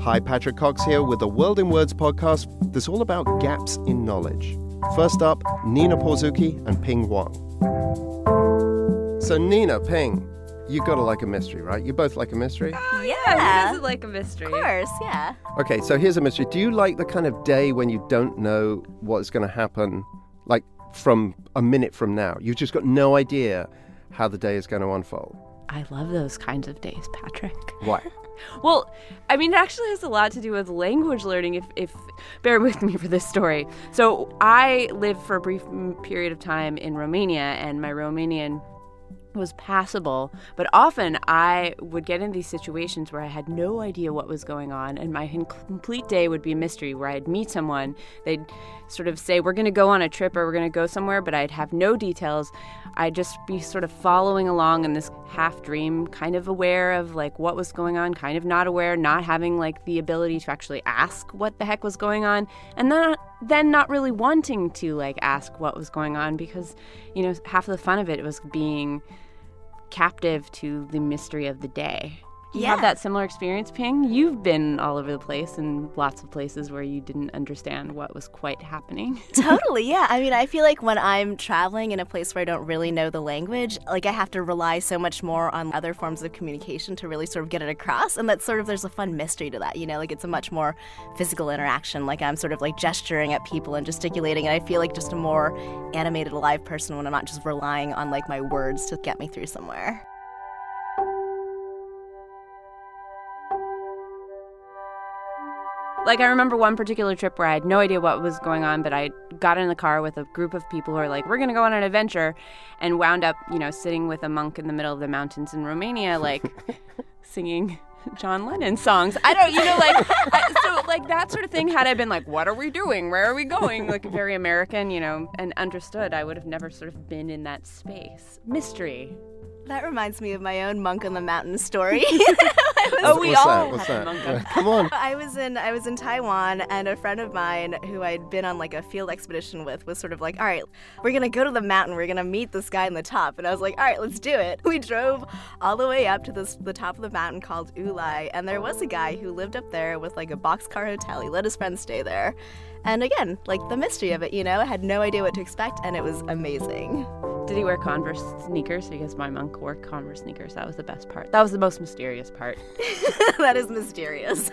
Hi, Patrick Cox here with the World in Words podcast that's all about gaps in knowledge. First up, Nina Porzuki and Ping Wang. So Nina, Ping, you gotta like a mystery, right? You both like a mystery? Yeah, who doesn't like a mystery? Of course, yeah. Okay, so here's a mystery. Do you like the kind of day when you don't know what's going to happen, like from a minute from now? You've just got no idea how the day is going to unfold. I love those kinds of days, Patrick. Why? Well, I mean, it actually has a lot to do with language learning, if bear with me for this story. So I lived for a brief period of time in Romania, and my Romanian was passable, but often I would get in these situations where I had no idea what was going on, and my complete day would be a mystery, where I'd meet someone, they'd sort of say, we're going to go on a trip or we're going to go somewhere, but I'd have no details. I'd just be sort of following along in this half dream, kind of aware of like what was going on, kind of not aware, not having like the ability to actually ask what the heck was going on, and then not really wanting to like ask what was going on, because, you know, half of the fun of it was being captive to the mystery of the day. You have that similar experience, Ping? You've been all over the place and lots of places where you didn't understand what was quite happening. Totally, yeah. I mean, I feel like when I'm traveling in a place where I don't really know the language, like I have to rely so much more on other forms of communication to really sort of get it across. And that's sort of, there's a fun mystery to that, you know, like it's a much more physical interaction. Like I'm sort of like gesturing at people and gesticulating. And I feel like just a more animated, alive person when I'm not just relying on like my words to get me through somewhere. Like, I remember one particular trip where I had no idea what was going on, but I got in the car with a group of people who were like, we're going to go on an adventure, and wound up, you know, sitting with a monk in the middle of the mountains in Romania, like, singing John Lennon songs. I don't, you know, like, so, like, that sort of thing, had I been like, what are we doing? Where are we going? Like, very American, you know, and understood, I would have never sort of been in that space. Mystery. That reminds me of my own Monk on the Mountain story. We all What's have that? a monk on. Come on. I was in Taiwan, and a friend of mine who I'd been on like a field expedition with was sort of like, all right, we're going to go to the mountain. We're going to meet this guy on the top. And I was like, all right, let's do it. We drove all the way up to the top of the mountain called Ulai. And there was a guy who lived up there with like a boxcar hotel. He let his friends stay there. And again, like the mystery of it, you know, I had no idea what to expect, and it was amazing. Did he wear Converse sneakers? Because my monk wore Converse sneakers. That was the best part. That was the most mysterious part. That is mysterious.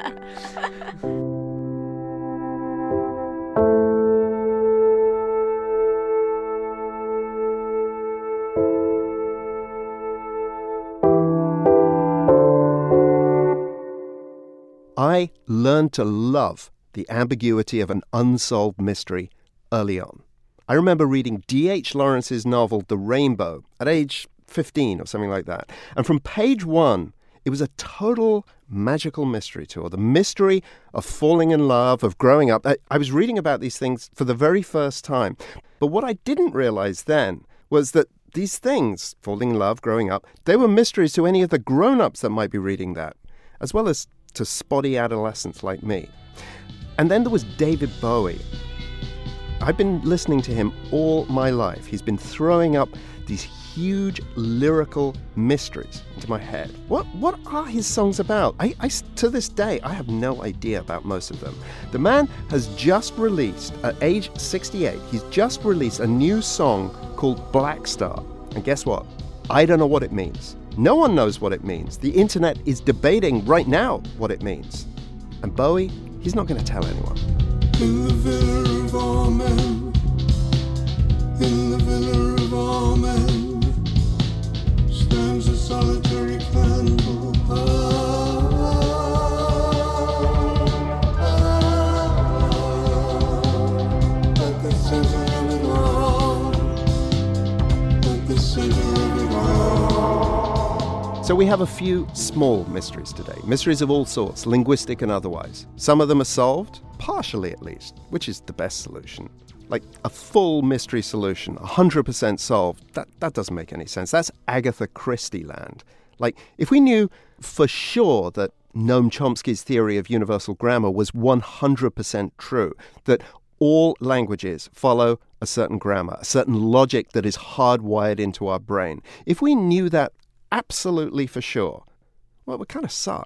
I learned to love the ambiguity of an unsolved mystery early on. I remember reading D.H. Lawrence's novel The Rainbow at age 15 or something like that. And from page 1, it was a total magical mystery tour. The mystery of falling in love, of growing up. I was reading about these things for the very first time. But what I didn't realize then was that these things, falling in love, growing up, they were mysteries to any of the grown-ups that might be reading that, as well as to spotty adolescents like me. And then there was David Bowie. I've been listening to him all my life. He's been throwing up these huge lyrical mysteries into my head. What are his songs about? I to this day, I have no idea about most of them. The man has just released, at age 68, he's just released a new song called Black Star. And guess what? I don't know what it means. No one knows what it means. The internet is debating right now what it means. And Bowie, he's not going to tell anyone. In the villa of all men, in the villa of all men, stands a solitary candle. At the center of it all, at the center of it all. So we have a few small mysteries today. Mysteries of all sorts, linguistic and otherwise. Some of them are solved, partially at least, which is the best solution. Like a full mystery solution, 100% solved, that doesn't make any sense. That's Agatha Christie land. Like, if we knew for sure that Noam Chomsky's theory of universal grammar was 100% true, that all languages follow a certain grammar, a certain logic that is hardwired into our brain. If we knew that absolutely for sure, well, it would kind of suck.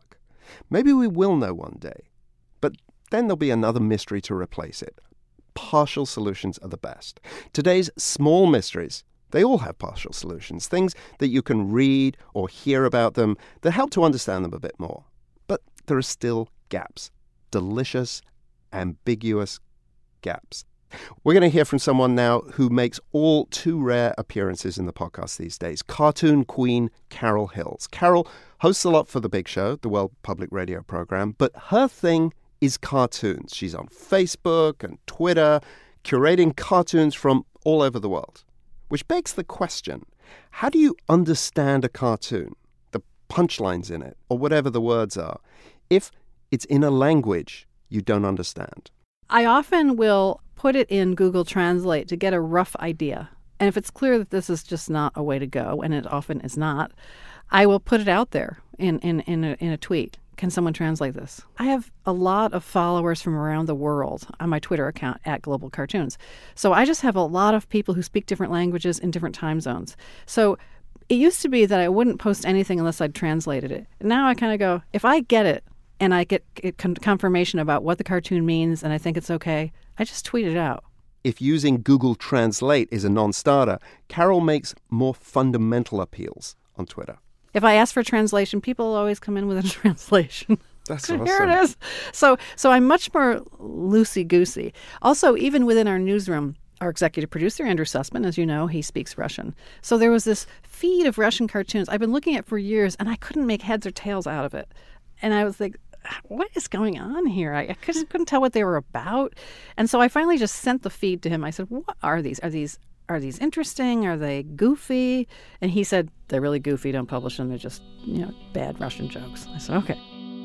Maybe we will know one day. But then there'll be another mystery to replace it. Partial solutions are the best. Today's small mysteries, they all have partial solutions, things that you can read or hear about them that help to understand them a bit more. But there are still gaps. Delicious, ambiguous gaps. We're going to hear from someone now who makes all too rare appearances in the podcast these days, cartoon queen Carol Hills. Carol hosts a lot for The Big Show, the World Public Radio program, but her thing is cartoons. She's on Facebook and Twitter, curating cartoons from all over the world. Which begs the question, how do you understand a cartoon, the punchlines in it, or whatever the words are, if it's in a language you don't understand? I often will put it in Google Translate to get a rough idea. And if it's clear that this is just not a way to go, and it often is not, I will put it out there in a tweet. Can someone translate this? I have a lot of followers from around the world on my Twitter account @GlobalCartoons. So I just have a lot of people who speak different languages in different time zones. So it used to be that I wouldn't post anything unless I'd translated it. Now I kind of go, if I get it and I get confirmation about what the cartoon means and I think it's okay, I just tweet it out. If using Google Translate is a non-starter, Carol makes more fundamental appeals on Twitter. If I ask for a translation, people always come in with a translation. That's Here awesome. it is. So I'm much more loosey-goosey. Also, even within our newsroom, our executive producer, Andrew Sussman, as you know, he speaks Russian. So there was this feed of Russian cartoons I've been looking at for years, and I couldn't make heads or tails out of it. And I was like, what is going on here? I just couldn't tell what they were about. And so I finally just sent the feed to him. I said, what are these? Are these interesting? Are they goofy? And he said, they're really goofy. Don't publish them. They're just, bad Russian jokes. I said, okay.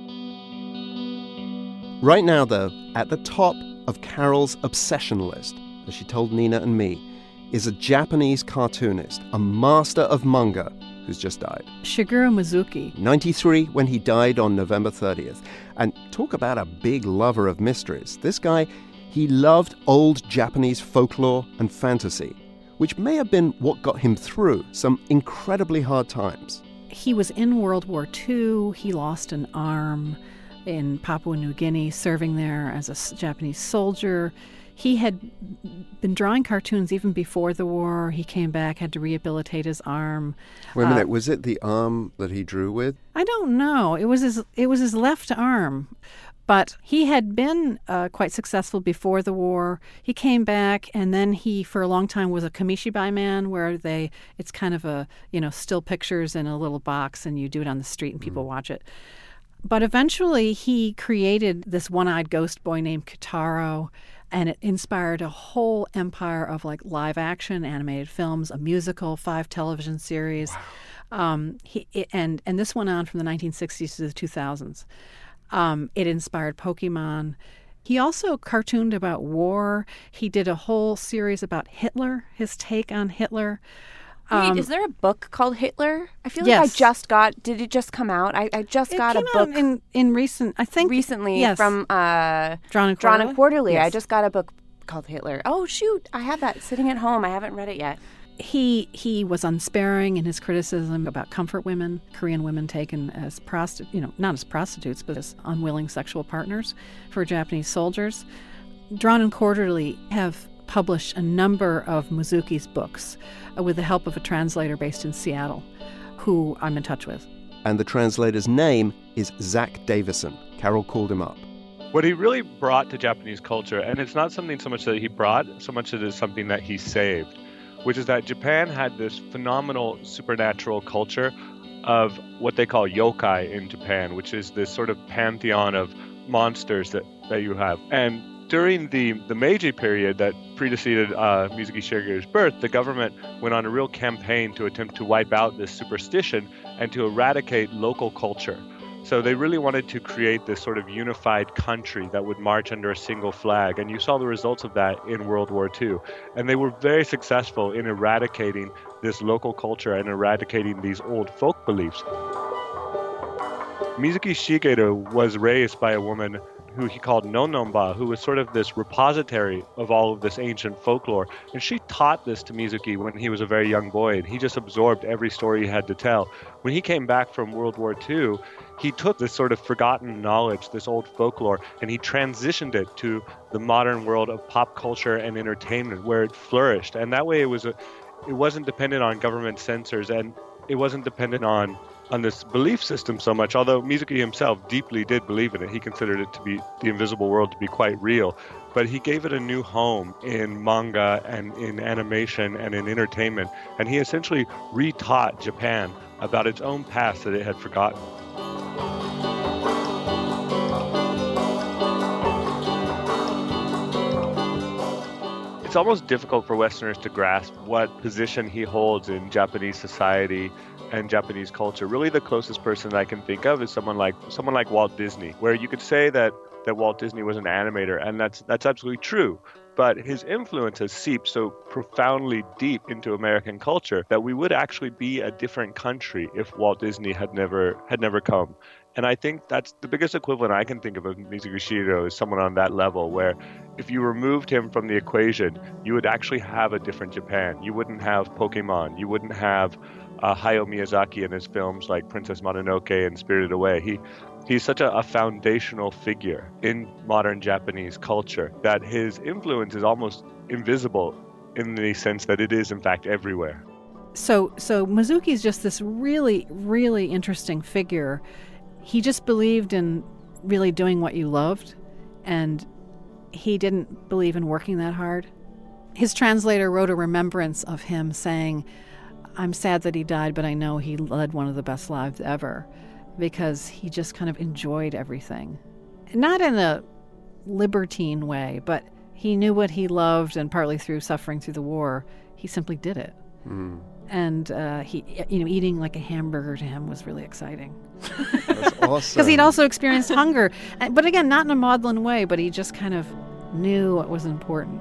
Right now, though, at the top of Carol's obsession list, as she told Nina and me, is a Japanese cartoonist, a master of manga, who's just died. Shigeru Mizuki. 93 when he died on November 30th. And talk about a big lover of mysteries. This guy, he loved old Japanese folklore and fantasy, which may have been what got him through some incredibly hard times. He was in World War II. He lost an arm in Papua New Guinea, serving there as a Japanese soldier. He had been drawing cartoons even before the war. He came back, had to rehabilitate his arm. Wait a minute, was it the arm that he drew with? I don't know. It was his left arm. But he had been quite successful before the war. He came back, and then he, for a long time, was a kamishibai man, where it's kind of a, still pictures in a little box, and you do it on the street, and people watch it. But eventually, he created this one-eyed ghost boy named Kitaro, and it inspired a whole empire of live action, animated films, a musical, 5 television series. Wow. And this went on from the 1960s to the 2000s. It inspired Pokemon. He also cartooned about war. He did a whole series about Hitler, his take on Hitler. Wait, is there a book called Hitler? I feel like yes. Did it just come out? I just got a book in recent, I think. Recently, yes. From Drawn and Quarterly. Yes. I just got a book called Hitler. Oh, shoot. I have that sitting at home. I haven't read it yet. He was unsparing in his criticism about comfort women, Korean women taken as not as prostitutes, but as unwilling sexual partners for Japanese soldiers. Drawn and Quarterly have published a number of Mizuki's books with the help of a translator based in Seattle, who I'm in touch with. And the translator's name is Zach Davison. Carol called him up. What he really brought to Japanese culture, and it's not something so much that he brought, so much as it is something that he saved, which is that Japan had this phenomenal supernatural culture of what they call yokai in Japan, which is this sort of pantheon of monsters that you have. And during the Meiji period that preceded Mizuki Shigeru's birth, the government went on a real campaign to attempt to wipe out this superstition and to eradicate local culture. So they really wanted to create this sort of unified country that would march under a single flag. And you saw the results of that in World War II. And they were very successful in eradicating this local culture and eradicating these old folk beliefs. Mizuki Shigeru was raised by a woman who he called Nonnomba, who was sort of this repository of all of this ancient folklore. And she taught this to Mizuki when he was a very young boy, and he just absorbed every story he had to tell. When he came back from World War II, he took this sort of forgotten knowledge, this old folklore, and he transitioned it to the modern world of pop culture and entertainment where it flourished. And that way it wasn't dependent on government censors, and it wasn't dependent on this belief system so much, although Mizuki himself deeply did believe in it. He considered it to be the invisible world to be quite real. But he gave it a new home in manga and in animation and in entertainment. And he essentially retaught Japan about its own past that it had forgotten. It's almost difficult for Westerners to grasp what position he holds in Japanese society and Japanese culture. Really, the closest person that I can think of is someone like Walt Disney, where you could say that Walt Disney was an animator, and that's absolutely true. But his influence has seeped so profoundly deep into American culture that we would actually be a different country if Walt Disney had never come. And I think that's the biggest equivalent I can think of Mizuki Shiro is someone on that level, where if you removed him from the equation, you would actually have a different Japan. You wouldn't have Pokemon. You wouldn't have Hayao Miyazaki and his films like Princess Mononoke and Spirited Away. He's such a foundational figure in modern Japanese culture that his influence is almost invisible in the sense that it is, in fact, everywhere. So Mizuki's just this really, really interesting figure. He just believed in really doing what you loved, and he didn't believe in working that hard. His translator wrote a remembrance of him saying, "I'm sad that he died, but I know he led one of the best lives ever," because he just kind of enjoyed everything. Not in a libertine way, but he knew what he loved, and partly through suffering through the war, he simply did it. Mm. And eating like a hamburger to him was really exciting. That's awesome. Because he'd also experienced hunger, but again, not in a maudlin way, but he just kind of knew what was important.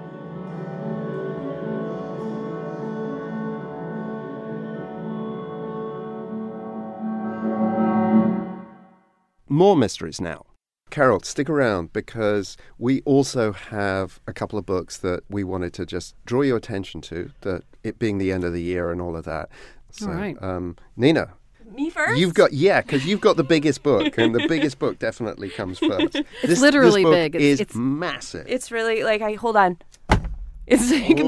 More mysteries now. Carol, stick around because we also have a couple of books that we wanted to just draw your attention to, that it being the end of the year and all of that. So, all right. Nina. Me first? Because you've got the biggest book, and the biggest book definitely comes first. It's literally this book big. It's massive. It's really hold on. It's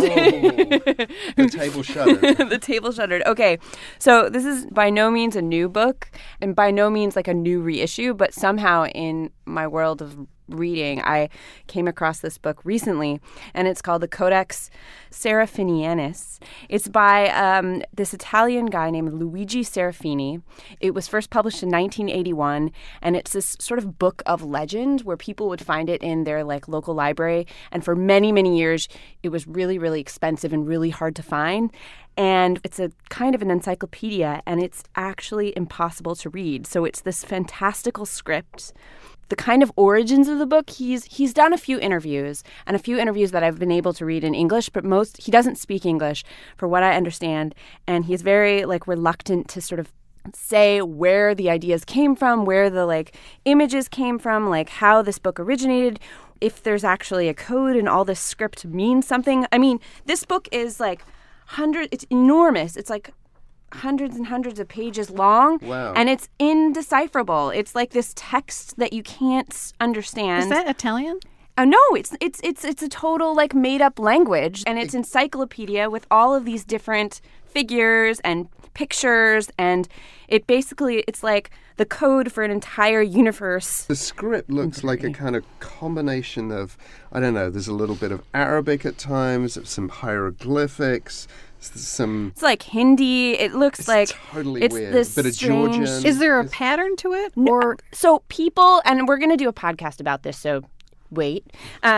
the table shuddered. The table shuddered. Okay, so this is by no means a new book, and by no means like a new reissue, but somehow in my world of reading, I came across this book recently, and it's called the Codex Serafinianus. It's by this Italian guy named Luigi Serafini. It was first published in 1981, and it's this sort of book of legend where people would find it in their like local library, and for many, many years, it was really, really expensive and really hard to find. And it's a kind of an encyclopedia, and it's actually impossible to read. So it's this fantastical script. The kind of origins of the book, he's done a few interviews, and a few interviews that I've been able to read in English, but he doesn't speak English, for what I understand, and he's very like reluctant to sort of say where the ideas came from, where the like images came from, like how this book originated, if there's actually a code and all this script means something. I mean, this book is like it's enormous. It's like hundreds and hundreds of pages long. Wow. And it's indecipherable. It's like this text that you can't understand. Is that Italian? No, it's a total like made up language, and it's encyclopedia with all of these different figures and pictures, and it's like the code for an entire universe. The script looks like a kind of combination of, I don't know, there's a little bit of Arabic at times, some hieroglyphics. It's like Hindi. It looks like totally it's weird. This bit of strange... Georgian. Is there a pattern to it? Or so people, and we're going to do a podcast about this, so wait.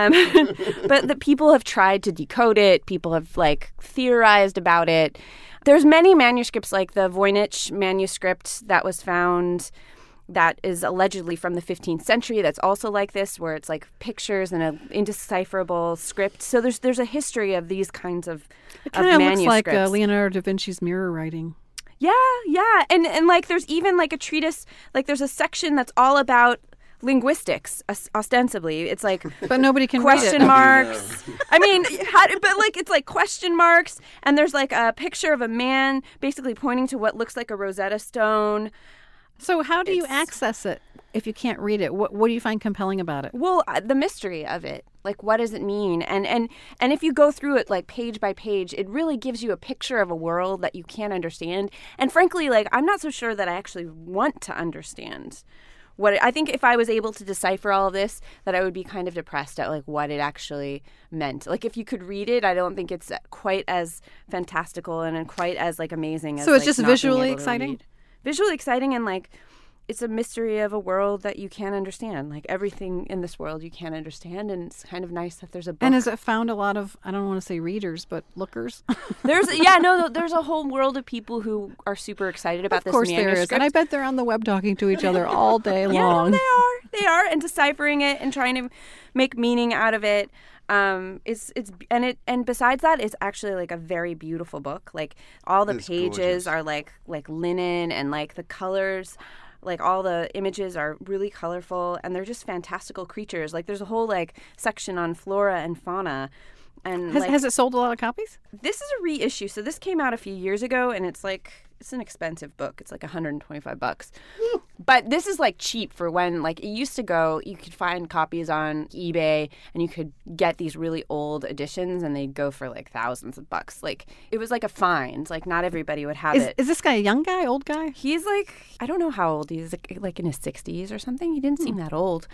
But the people have tried to decode it. People have like theorized about it. There's many manuscripts, like the Voynich manuscript that was found that is allegedly from the 15th century that's also like this, where it's like pictures and an indecipherable script. So there's a history of these kinds of manuscripts. It kind of looks like Leonardo da Vinci's mirror writing. Yeah. And like there's even like a treatise, like there's a section that's all about linguistics, ostensibly. It's like but nobody can question read it. marks. I mean, but like it's like question marks, and there's like a picture of a man basically pointing to what looks like a Rosetta Stone. So how do you access it if you can't read it? What do you find compelling about it? Well, the mystery of it. Like, what does it mean? And if you go through it, like, page by page, it really gives you a picture of a world that you can't understand. And frankly, like, I'm not so sure that I actually want to understand I think if I was able to decipher all of this, that I would be kind of depressed at, like, what it actually meant. Like, if you could read it, I don't think it's quite as fantastical and quite as, like, amazing as, so it's like, just not being visually able to exciting? read. Visually exciting, and, like, it's a mystery of a world that you can't understand. Like, everything in this world you can't understand, and it's kind of nice that there's a book. And has it found a lot of, I don't want to say readers, but lookers? There's a whole world of people who are super excited about this manuscript. Of course there is. And I bet they're on the web talking to each other all day long. Yeah, they are, and deciphering it and trying to make meaning out of it. And besides that, it's actually, like, a very beautiful book. Like, all the pages are like linen, and, like, the colors, like, all the images are really colorful, and they're just fantastical creatures. Like, there's a whole, like, section on flora and fauna. And has it sold a lot of copies? This is a reissue. So this came out a few years ago, and it's an expensive book. It's like $125. But this is, like, cheap for when, like, it used to go, you could find copies on eBay, and you could get these really old editions, and they'd go for, like, thousands of bucks. Like, it was like a find. Like, not everybody would have it. Is this guy a young guy, old guy? He's, like, I don't know how old he is, like in his 60s or something. He didn't seem that old.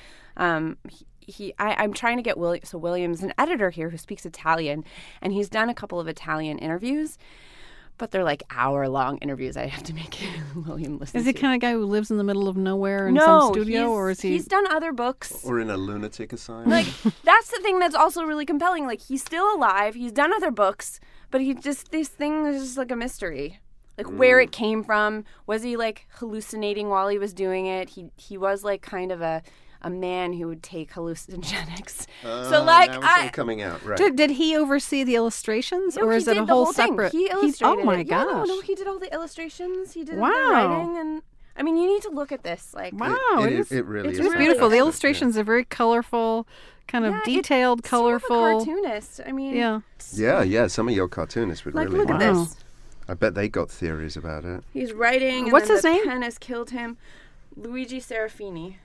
I'm trying to get William's an editor here who speaks Italian, and he's done a couple of Italian interviews, but they're, like, hour-long interviews I have to make William listen to. Is he the kind of guy who lives in the middle of nowhere in some studio, or is he? He's done other books. Or in a lunatic asylum. Like, that's the thing that's also really compelling. Like, he's still alive. He's done other books, but this thing is just, like, a mystery. Like, where it came from. Was he, like, hallucinating while he was doing it? He was, like, kind of a man who would take hallucinogenics. So, like, now it's all coming out, right? Did he oversee the illustrations, No, or is it a whole separate? Thing. He illustrated oh my it. gosh! Yeah, no, he did all the illustrations. He did Wow. the writing, and I mean, you need to look at this. Like, Wow, it really is. It's beautiful. The illustrations are very colorful, kind of detailed, colorful. Sort of a cartoonist. I mean, yeah. Some of your cartoonists would like, really. Look at this. I bet they got theories about it. He's writing. What's and his then name? The pen has killed him. Luigi Serafini.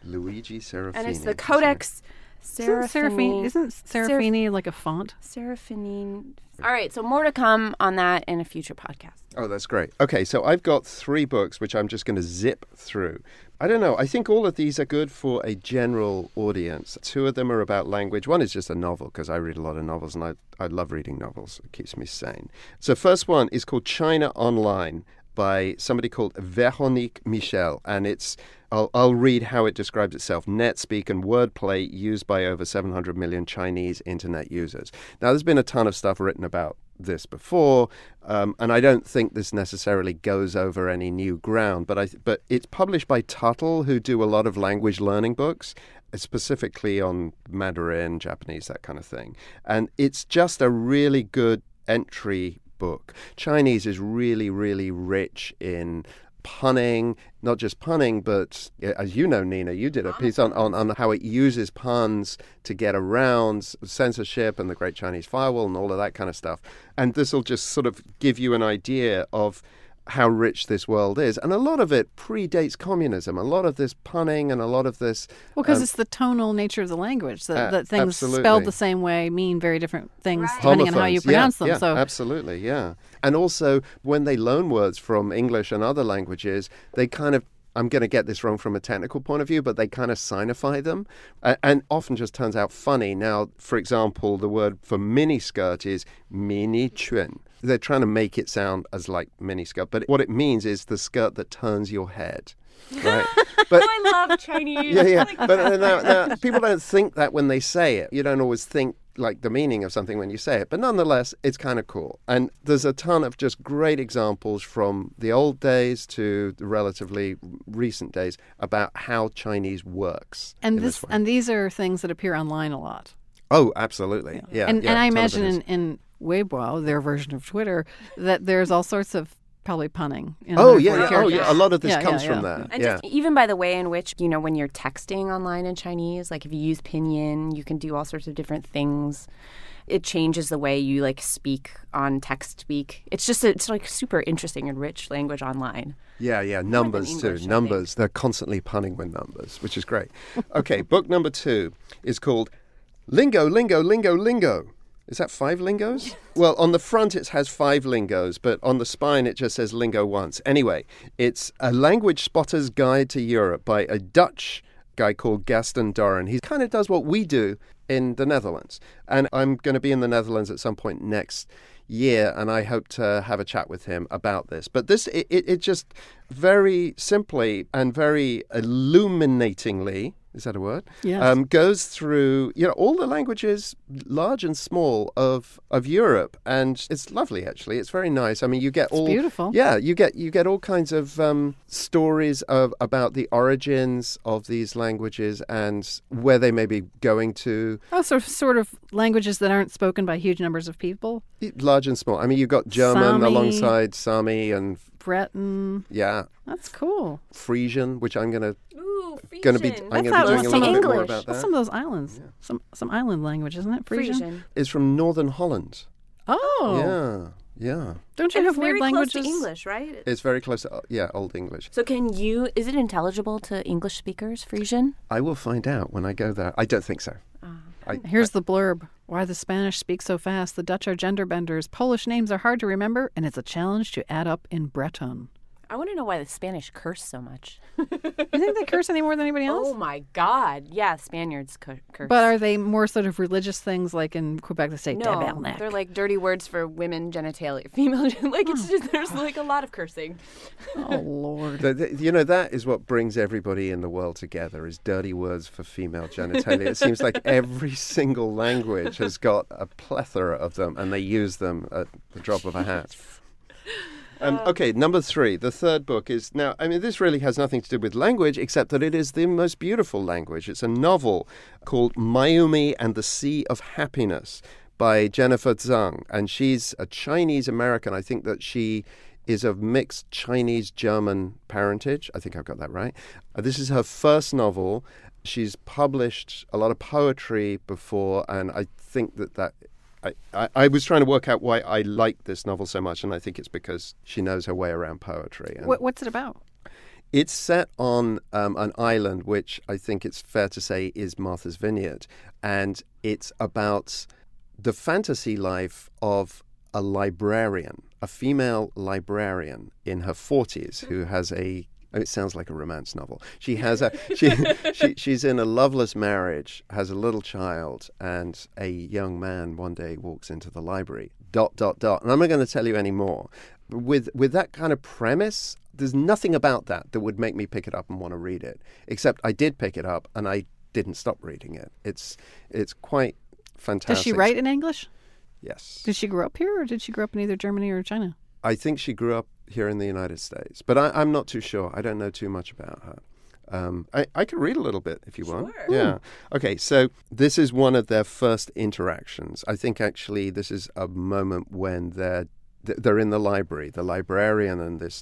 And it's the Codex Serafini. Isn't Serafini like a font? Serafini. All right, so more to come on that in a future podcast. Oh, that's great. Okay, so I've got 3 books which I'm just going to zip through. I don't know. I think all of these are good for a general audience. 2 of them are about language. One is just a novel, because I read a lot of novels, and I love reading novels. It keeps me sane. So first one is called China Online by somebody called Véronique Michel, and I'll read how it describes itself. NetSpeak and wordplay used by over 700 million Chinese internet users. Now, there's been a ton of stuff written about this before, and I don't think this necessarily goes over any new ground, but it's published by Tuttle, who do a lot of language learning books, specifically on Mandarin, Japanese, that kind of thing. And it's just a really good entry book. Chinese is really, really rich in punning, not just punning, but as you know, Nina, you did a piece on how it uses puns to get around censorship and the Great Chinese Firewall and all of that kind of stuff. And this will just sort of give you an idea of how rich this world is. And a lot of it predates communism. A lot of this punning and a lot of this... Well, because it's the tonal nature of the language, that things absolutely. Spelled the same way mean very different things depending on how you pronounce them. Yeah, so absolutely, yeah. And also, when they loan words from English and other languages, they kind of, I'm going to get this wrong from a technical point of view, but they kind of signify them, and often just turns out funny. Now, for example, the word for miniskirt is mini-chun. They're trying to make it sound as like miniskirt, but what it means is the skirt that turns your head. Right? But I love Chinese. Yeah. But now, people don't think that when they say it. You don't always think like the meaning of something when you say it. But nonetheless, it's kind of cool. And there's a ton of just great examples from the old days to the relatively recent days about how Chinese works. And these are things that appear online a lot. Oh, absolutely. Yeah. And I imagine in Weibo, their version of Twitter, that there's all sorts of probably punning. Oh, yeah. A lot of this comes from that. And yeah. just even by the way in which, when you're texting online in Chinese, like if you use pinyin, you can do all sorts of different things. It changes the way you like speak on text speak. It's like super interesting and rich language online. Yeah. Numbers English, too. Numbers. They're constantly punning with numbers, which is great. Okay, book number 2 is called Lingo, Lingo, Lingo, Lingo. Is that 5 lingos? Well, on the front it has 5 lingos, but on the spine it just says lingo once. Anyway, it's a language spotter's guide to Europe by a Dutch guy called Gaston Doran. He kind of does what we do in the Netherlands. And I'm going to be in the Netherlands at some point next year, and I hope to have a chat with him about this. But this, it just very simply and very illuminatingly, is that a word? Yes. Goes through, all the languages, large and small, of Europe, and it's lovely. Actually, it's very nice. I mean, you get beautiful. Yeah, you get all kinds of stories about the origins of these languages and where they may be going to. Oh, sort of languages that aren't spoken by huge numbers of people. Large and small. I mean, you've got German Sami. alongside Sami and Breton. Yeah. That's cool. Frisian, which I'm gonna be Frisian. doing a That's little bit more English. about Well, that. some of those islands. Yeah. Some island language, isn't it? Frisian. Is from Northern Holland. Oh. Yeah. Don't you And have it's weird very languages? close to English, right? It's very close to Old English. So is it intelligible to English speakers, Frisian? I will find out when I go there. I don't think so. Here's the blurb. Why the Spanish speak so fast. The Dutch are gender benders. Polish names are hard to remember, and it's a challenge to add up in Breton. I want to know why the Spanish curse so much. You think they curse any more than anybody else? Oh my God! Yeah, Spaniards curse. But are they more sort of religious things, like in Quebec they say no, tabernacle? they're like dirty words for women genitalia, female. Like it's just there's like a lot of cursing. Oh Lord! That is what brings everybody in the world together: is dirty words for female genitalia. It seems like every single language has got a plethora of them, and they use them at the drop of a hat. Okay, number 3, the third book is now, I mean, this really has nothing to do with language, except that it is the most beautiful language. It's a novel called Mayumi and the Sea of Happiness by Jennifer Zhang. And she's a Chinese American. I think that she is of mixed Chinese-German parentage. I think I've got that right. This is her first novel. She's published a lot of poetry before, and I think that I was trying to work out why I like this novel so much, and I think it's because she knows her way around poetry. And What's it about? it's set on an island, which I think it's fair to say is Martha's Vineyard, and it's about the fantasy life of a librarian, a female librarian in her 40s who has it sounds like a romance novel. She has she's in a loveless marriage, has a little child, and a young man one day walks into the library. ... And I'm not going to tell you any more. With that kind of premise, there's nothing about that would make me pick it up and want to read it. Except I did pick it up and I didn't stop reading it. It's quite fantastic. Does she write in English? Yes. Did she grow up here, or did she grow up in either Germany or China? I think she grew up here in the United States, but I'm not too sure. I don't know too much about her. I could read a little bit if you want. Sure. Yeah. Okay, so this is one of their first interactions. I think actually this is a moment when they're in the library, the librarian and this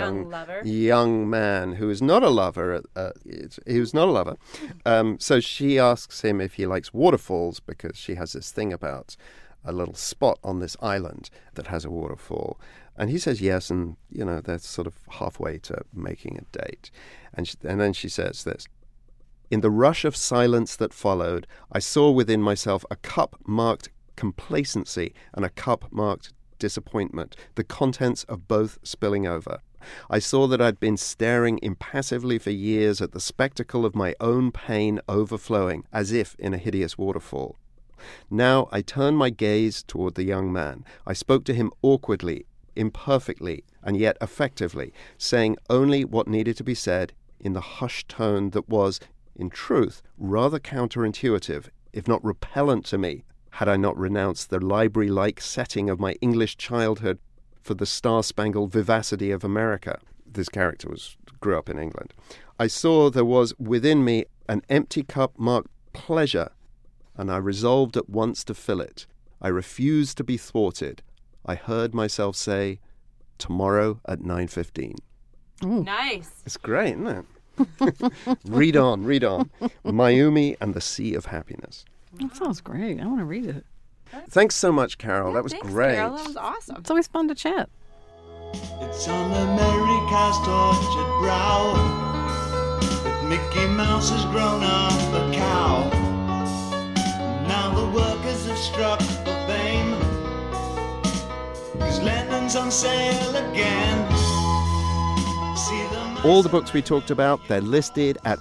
young man who is not a lover. He was not a lover. So she asks him if he likes waterfalls because she has this thing about a little spot on this island that has a waterfall. And he says yes, and, they're sort of halfway to making a date. And then she says this: "In the rush of silence that followed, I saw within myself a cup marked complacency and a cup marked disappointment, the contents of both spilling over. I saw that I'd been staring impassively for years at the spectacle of my own pain overflowing, as if in a hideous waterfall. Now I turned my gaze toward the young man. I spoke to him awkwardly, imperfectly, and yet effectively, saying only what needed to be said in the hushed tone that was, in truth, rather counterintuitive, if not repellent to me, had I not renounced the library-like setting of my English childhood for the star-spangled vivacity of America." This character grew up in England. "I saw there was within me an empty cup marked pleasure, and I resolved at once to fill it. I refused to be thwarted. I heard myself say, tomorrow at 9:15. Nice. It's great, isn't it? Read on. Mayumi and the Sea of Happiness. That sounds great. I want to read it. Thanks so much, Carol. That was Thanks, great. Carol. That was awesome. It's always fun to chat. It's on America's tortured brow that Mickey Mouse has grown up a cow. Now the workers have struck for fame, 'cause Lennon's on sale again. See them. All the books we talked about, they're listed at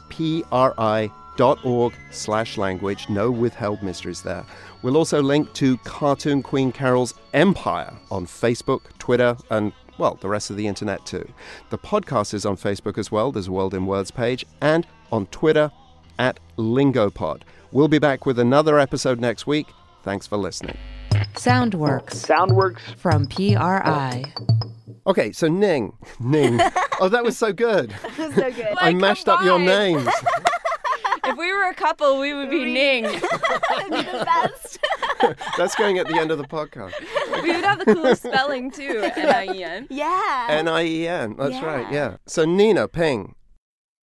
pri.org/language. No withheld mysteries there. We'll also link to Cartoon Queen Carol's Empire on Facebook, Twitter, and, well, the rest of the internet too. The podcast is on Facebook as well. There's a World in Words page. And on Twitter at Lingopod. We'll be back with another episode next week. Thanks for listening. Soundworks from PRI. Okay, so Ning. Oh, that was so good. So good. I mashed up your combined. names. If we were a couple, we would be Ning. That'd be the best. That's going at the end of the podcast. We would have the coolest spelling too. N-I-E-N. Yeah. N-I-E-N. That's Yeah. right, yeah. So Nina, Ping,